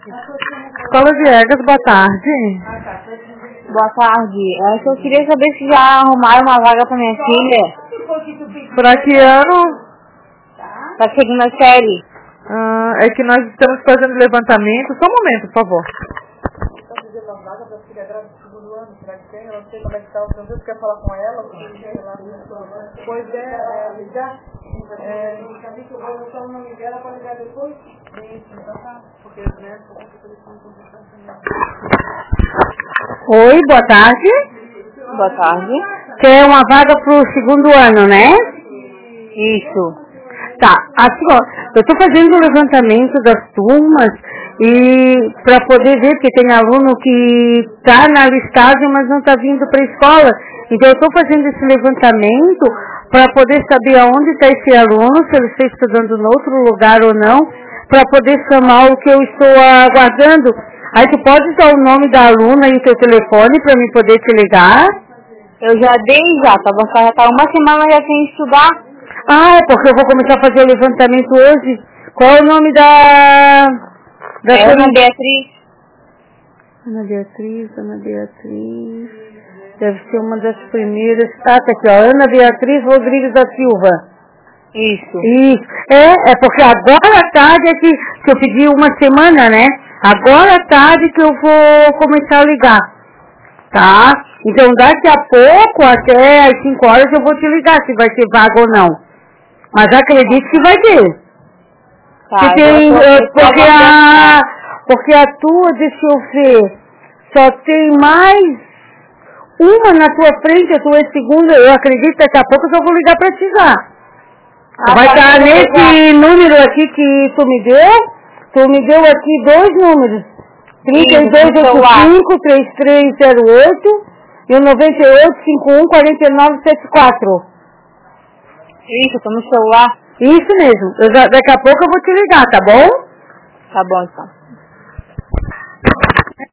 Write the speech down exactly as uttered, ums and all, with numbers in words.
Escola Viegas, boa tarde. Boa tarde. É que eu queria saber se já arrumaram uma vaga pra minha filha. Pra que ano? Pra segunda série. Ah, é que nós estamos fazendo levantamento. Só um momento, por favor. Está fazendo uma vaga para filha grávida do segundo ano, será que tem? Eu não sei como é que está, não sei se quer falar com ela, pois é, é, ligar, é, eu vou botar o nome dela para ligar depois, porque né, Oi, boa tarde. Boa tarde. Quer uma vaga pro segundo ano, né? Isso. Tá, assim, ó, eu tô fazendo o levantamento das turmas e para poder ver, porque tem aluno que tá na listagem, mas não tá vindo para a escola. Então eu tô fazendo esse levantamento para poder saber aonde está esse aluno, se ele está estudando em outro lugar ou não, para poder chamar o que eu estou aguardando. Aí tu pode dar o nome da aluna e o teu telefone para mim poder te ligar? Eu já dei já, tá bom? Já tá uma semana já sem estudar. Ah, é porque eu vou começar a fazer o levantamento hoje. Qual é o nome da... da é Ana Beatriz. Ana Beatriz, Ana Beatriz... Deve ser uma das primeiras... Ah, tá aqui, ó. Ana Beatriz Rodrigues da Silva. Isso. Isso. É, é porque agora à tarde é que, que eu pedi uma semana, né? Agora à tarde que eu vou começar a ligar. Tá? Então daqui a pouco, até às cinco horas, eu vou te ligar se vai ter vaga ou não. Mas acredito que vai ter. Tá, que tem, tô, eu, porque, a, porque a tua, deixa eu ver, só tem mais uma na tua frente, a tua é segunda, eu acredito que daqui a pouco eu só vou ligar pra te já. Ah, vai estar tá nesse ligar. Número aqui que tu me deu, tu me deu aqui dois números, trinta e dois oitenta e cinco, trinta e três zero oito e o noventa e oito, cinquenta e um, quarenta e nove, setenta e quatro. Isso, tô no celular. Isso mesmo. Eu já, daqui a pouco eu vou te ligar, tá bom? Tá bom, então.